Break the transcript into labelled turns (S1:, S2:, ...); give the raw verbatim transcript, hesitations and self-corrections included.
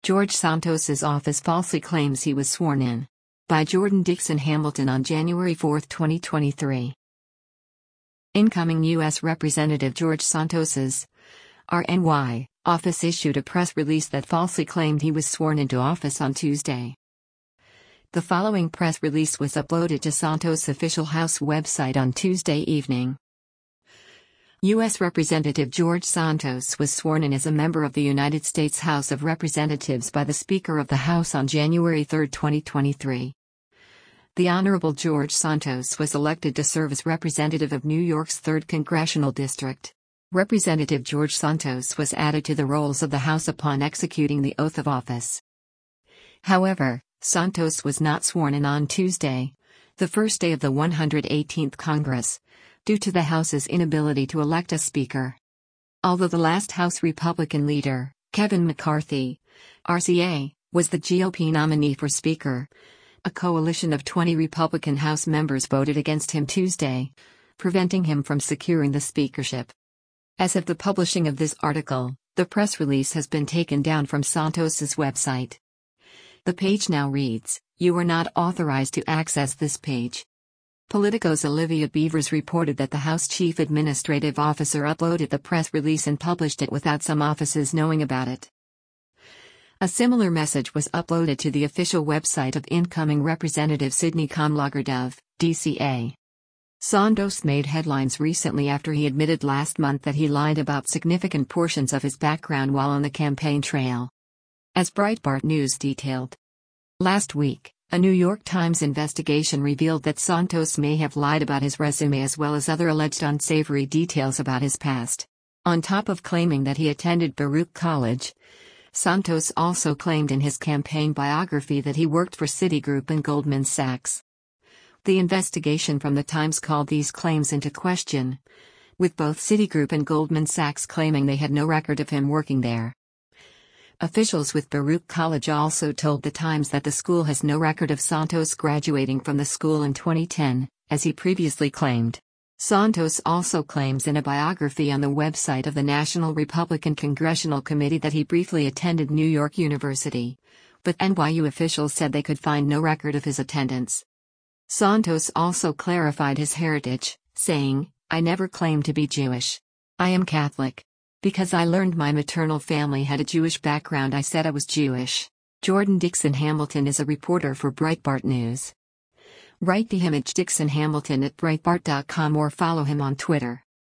S1: George Santos's office falsely claims he was sworn in. By Jordan Dixon Hamilton on January fourth, twenty twenty-three. Incoming U S Representative George Santos's R N Y office issued a press release that falsely claimed he was sworn into office on Tuesday. The following press release was uploaded to Santos' official House website on Tuesday evening. U S Representative George Santos was sworn in as a member of the United States House of Representatives by the Speaker of the House on January third, twenty twenty-three. The Honorable George Santos was elected to serve as representative of New York's third Congressional District. Representative George Santos was added to the rolls of the House upon executing the oath of office. However, Santos was not sworn in on Tuesday, the first day of the one hundred eighteenth Congress, due to the House's inability to elect a Speaker. Although the last House Republican leader, Kevin McCarthy, R C A, was the G O P nominee for Speaker, a coalition of twenty Republican House members voted against him Tuesday, preventing him from securing the speakership. As of the publishing of this article, the press release has been taken down from Santos's website. The page now reads, "You are not authorized to access this page." Politico's Olivia Beavers reported that the House Chief Administrative Officer uploaded the press release and published it without some offices knowing about it. A similar message was uploaded to the official website of incoming Representative Sidney Kamlager-Dove, D C A. Santos made headlines recently after he admitted last month that he lied about significant portions of his background while on the campaign trail. As Breitbart News detailed last week, a New York Times investigation revealed that Santos may have lied about his resume as well as other alleged unsavory details about his past. On top of claiming that he attended Baruch College, Santos also claimed in his campaign biography that he worked for Citigroup and Goldman Sachs. The investigation from the Times called these claims into question, with both Citigroup and Goldman Sachs claiming they had no record of him working there. Officials with Baruch College also told the Times that the school has no record of Santos graduating from the school in twenty ten, as he previously claimed. Santos also claims in a biography on the website of the National Republican Congressional Committee that he briefly attended New York University, but N Y U officials said they could find no record of his attendance. Santos also clarified his heritage, saying, "I never claimed to be Jewish. I am Catholic. Because I learned my maternal family had a Jewish background, I said I was Jewish." Jordan Dixon Hamilton is a reporter for Breitbart News. Write the image Dixon Hamilton at Breitbart dot com or follow him on Twitter.